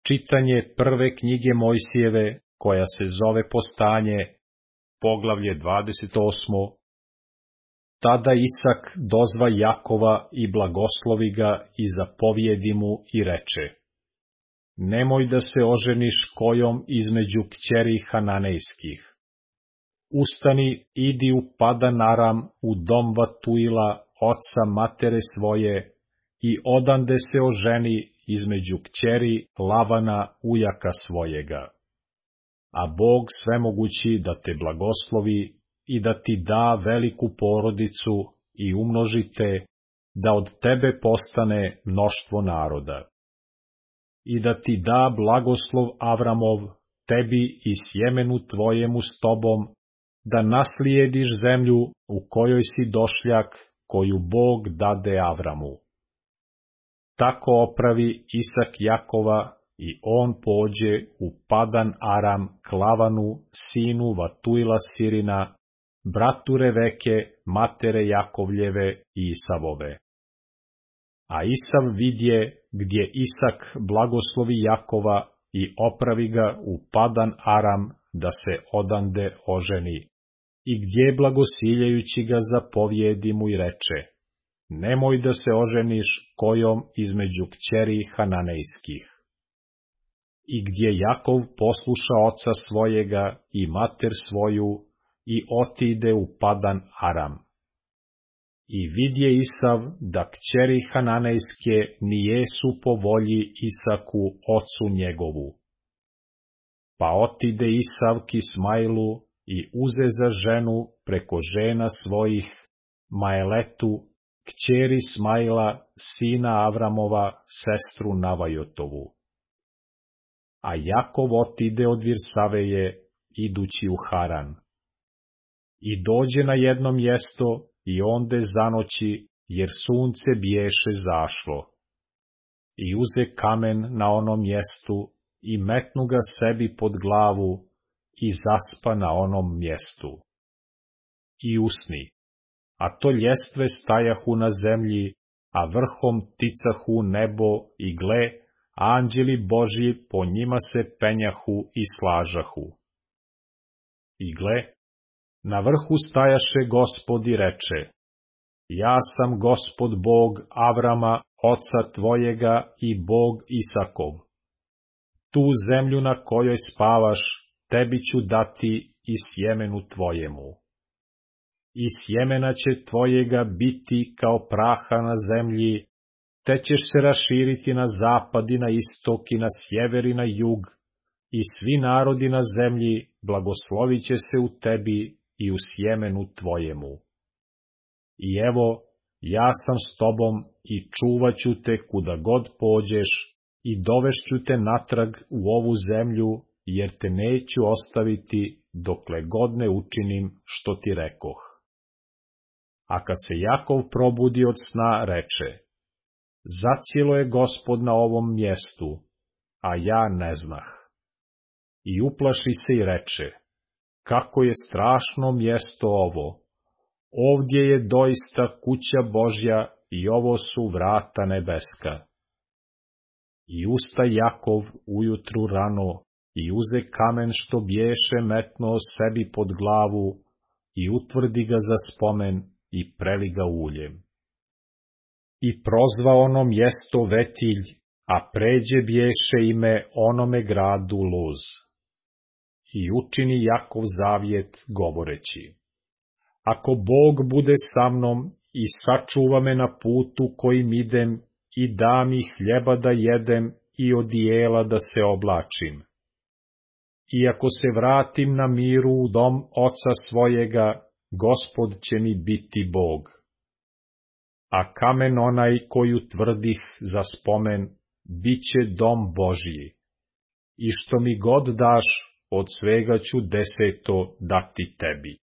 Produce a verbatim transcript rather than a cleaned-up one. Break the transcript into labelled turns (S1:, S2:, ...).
S1: Čitanje prve knjige Mojsijeve, koja se zove Postanje, poglavlje dvadeset osmo. Tada Isak dozva Jakova i blagoslovi ga i zapovjedi mu i reče: Nemoj da se oženiš kojom između kćeri Hananejskih. Ustani, idi u Padan Aram, u dom Vatuila, oca matere svoje, i odande se oženi između kćeri Lavana, ujaka svojega. A Bog svemogući da te blagoslovi i da ti da veliku porodicu i umnožite, da od tebe postane mnoštvo naroda. I da ti da blagoslov Avramov, tebi i sjemenu tvojemu s tobom, da naslijediš zemlju u kojoj si došljak, koju Bog dade Avramu. Tako opravi Isak Jakova i on pođe u Padan Aram k Lavanu, sinu Vatuila Sirina, bratu Reveke, matere Jakovljeve i Isavove. A Isav vidje gdje Isak blagoslovi Jakova i opravi ga u Padan Aram da se odande oženi, i gdje blagosiljajući ga zapovjedi mu i reče: Nemoj da se oženiš kojom između kćeri Hananejskih. I gdje Jakov posluša oca svojega i mater svoju i otide u Padan Aram. I vidje Isav da kćeri Hananejske nijesu po volji Isaku ocu njegovu. Pa otide Isav k Ismailu i uze za ženu preko žena svojih Maeletu, kćeri Ismaila, sina Avramova, sestru Navajotovu. A Jakov otide od Virsaveje, idući u Haran. I dođe na jedno mjesto i onde zanoći, jer sunce biješe zašlo. I uze kamen na onom mjestu i metnu ga sebi pod glavu i zaspa na onom mjestu. I usni, a to ljestve stajahu na zemlji, a vrhom ticahu nebo i gle, anđeli Božji po njima se penjahu i slažahu. I gle, na vrhu stajaše Gospod i reče: Ja sam Gospod Bog Avrama, oca tvojega, i Bog Isakov. Tu zemlju na kojoj spavaš, tebi ću dati i sjemenu tvojemu. I sjemena će tvojega biti kao praha na zemlji, te ćeš se raširiti na zapad i na istok i na sjever i na jug, i svi narodi na zemlji blagoslovit će se u tebi i u sjemenu tvojemu. I evo, ja sam s tobom i čuvat ću te kuda god pođeš i dovešću te natrag u ovu zemlju, jer te neću ostaviti dokle god ne učinim što ti rekoh. A kad se Jakov probudi od sna, reče: Zacijelo je Gospod na ovom mjestu, a ja ne znah. I uplaši se i reče: Kako je strašno mjesto ovo! Ovdje je doista kuća Božja i ovo su vrata nebeska. I usta Jakov ujutru rano i uze kamen što biješe metnuo sebi pod glavu i utvrdi ga za spomen i preli ga uljem. I prozva ono mjesto Vetilj, a pređe biješe ime onome gradu Luz. I učini Jakov zavjet govoreći: Ako Bog bude sa mnom i sačuva me na putu kojim idem i da mi hljeba da jedem i odijela da se oblačim. I ako se vratim na miru u dom oca svojega, Gospod će mi biti Bog. A kamen onaj koju tvrdih za spomen, bit će dom Božji. I što mi god daš, od svega ću deseto dati tebi.